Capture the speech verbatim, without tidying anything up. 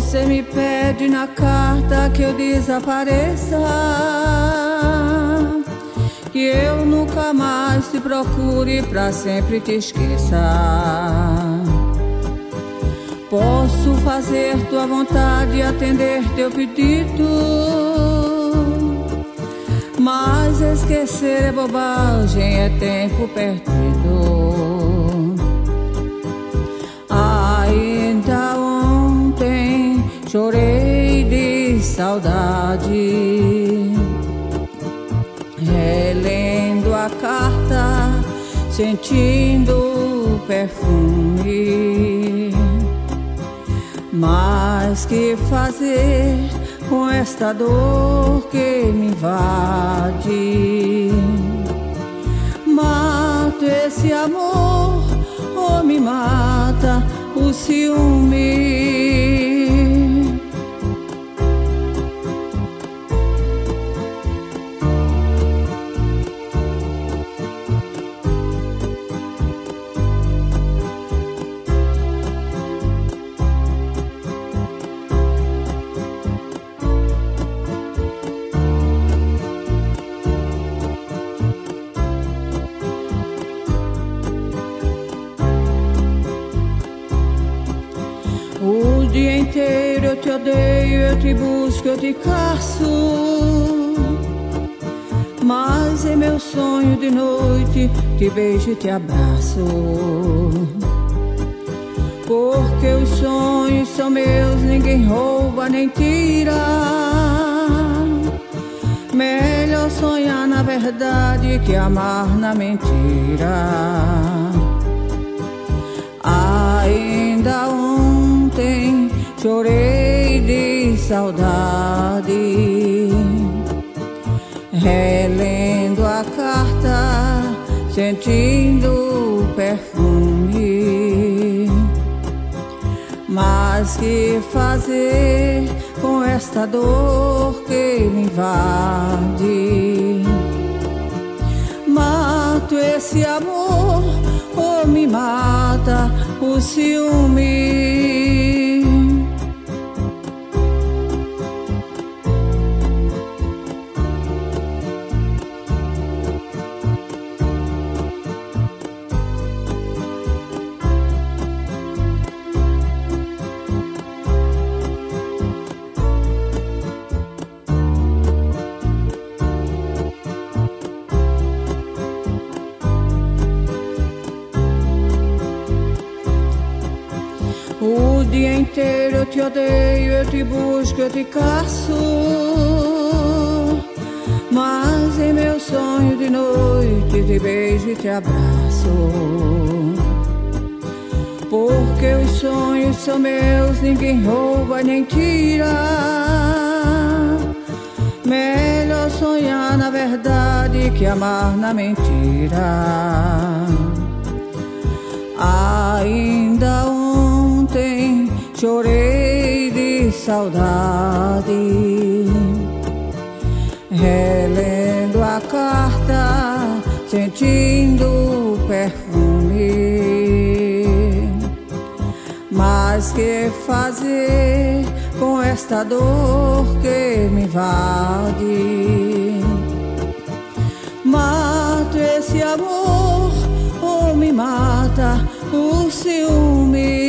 Você me pede na carta que eu desapareça, que eu nunca mais te procure, pra sempre te esqueça. Posso fazer tua vontade e atender teu pedido, mas esquecer é bobagem, é tempo perdido. Ainda ontem chorei de saudade, relendo a carta, sentindo o perfume. Mas que fazer com esta dor que me invade? Mato esse amor ou me mata o ciúme? O dia inteiro eu te odeio, eu te busco, eu te caço, mas em meu sonho de noite te beijo e te abraço. Porque os sonhos são meus, ninguém rouba nem tira. Melhor sonhar na verdade que amar na mentira. Ainda ontem chorei de saudade, relendo a carta, sentindo o perfume. Mas que fazer com esta dor que me invade? Mato esse amor ou me mata o ciúme? O dia inteiro eu te odeio, eu te busco, eu te caço, mas em meu sonho de noite te beijo e te abraço. Porque os sonhos são meus, ninguém rouba nem tira. Melhor sonhar na verdade que amar na mentira. Ainda ontem chorei de saudade, relendo a carta, sentindo o perfume. Mas que fazer com esta dor que me invade? Mato esse amor ou me mata o ciúme?